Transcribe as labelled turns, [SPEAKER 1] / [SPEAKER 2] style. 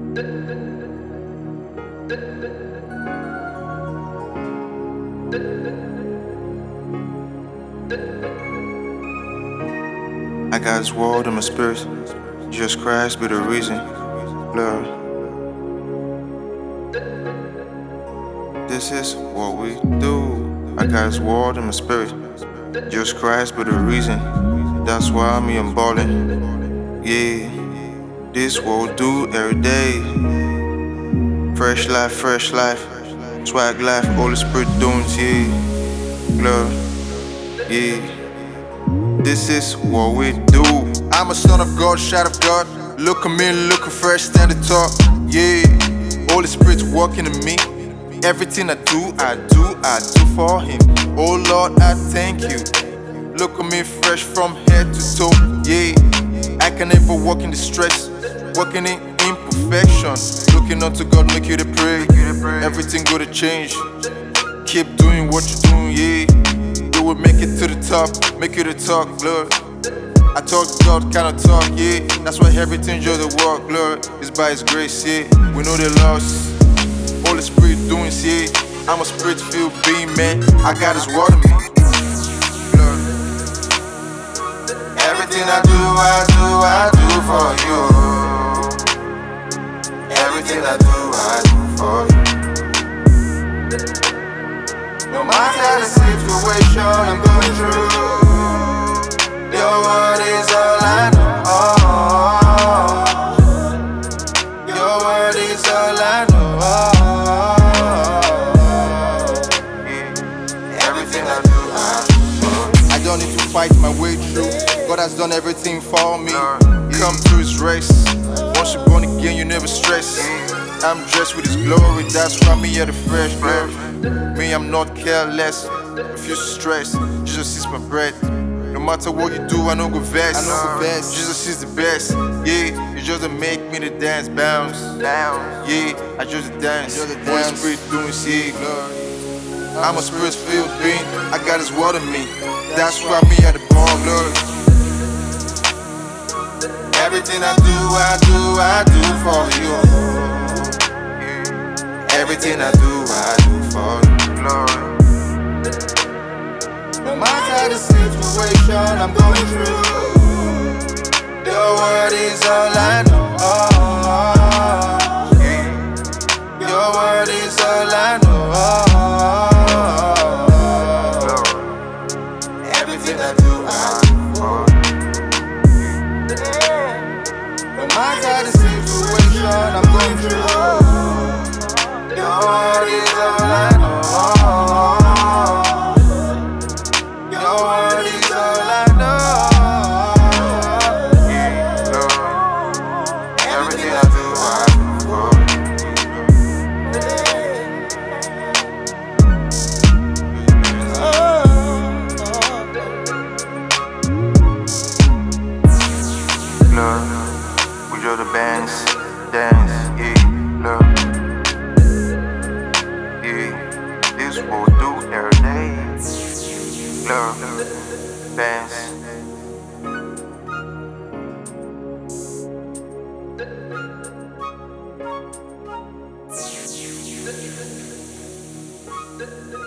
[SPEAKER 1] I got His word in my spirit. Jesus Christ be the reason, Lord. This is what we do. I got His word in my spirit. Jesus Christ be the reason. That's why I'm ballin'. Yeah, this what we do every day. Fresh life, swag life, Holy Spirit doing, yeah, Lord, yeah. This is what we do. I'm a son of God, child of God. Look at me, looking fresh, standing tall. Yeah, Holy Spirit's working in me. Everything I do for Him. Oh Lord, I thank you. Look at me, fresh from head to toe. Yeah, I can never walk in distress, walking in imperfection. Looking unto God, make you to pray. Everything gonna change. Keep doing what you're doing, yeah. You will make it to the top, make it to talk, Lord. I talk to God, cannot talk, yeah. That's why everything just a walk, Lord. It's by His grace, yeah. We know they lost. Holy Spirit doing, yeah. I'm a spirit-filled being, man. I got His word in me, Lord. Everything I do for you. Everything I do for you. No matter the situation I'm going through, your word is all I know. Your word is all I know. Yeah. Everything I do for you. I don't need to fight my way through. God has done everything for me. Come through His race. Once you're born again, you never stress. I'm dressed with His glory, that's why me at the fresh glory. Me, I'm not careless, refuse to stress. Jesus is my bread. No matter what you do, I know go vex. Jesus is the best. Yeah, you just make me to dance, bounce. Yeah, I just dance. Holy Spirit doing, yeah. I'm a spirit-filled being. I got His word in me. That's why me at the bar, Lord. Everything I do for you. Everything I do for you, Lord. No matter the situation I'm going through, your word is all I know. Your word is all I know. Everything I do for you. No matter the situation I'm going through, your word is all I know. Your word is all I know. Yeah, Lord. Everything I do for you. Lord, we draw the bands, dance, yeah, Lord. This what we do every day. Love, dance.